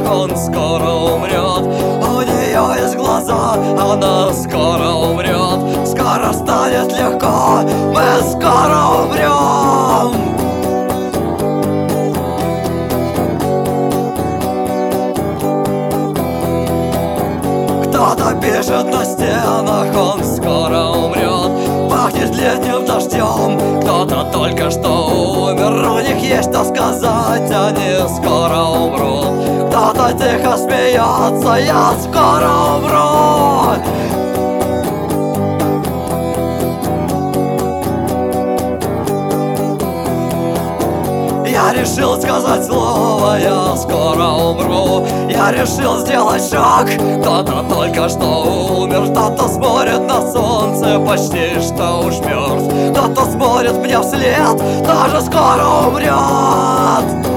он скоро умрет. У нее есть глаза, она скоро умрет. Скоро станет легко, мы скоро умрем. Кто-то пишет на стенах, он скоро умрет. Пахнет летним дождем, кто-то только что умер. У них есть что сказать, они скоро умрут. Кто-то тихо смеется, я скоро умру. Я решил сказать слово, я скоро умру. Я решил сделать шаг, кто-то только что умер. Кто-то смотрит на солнце, почти что уж мертв. Кто-то смотрит мне вслед, тоже скоро умрет.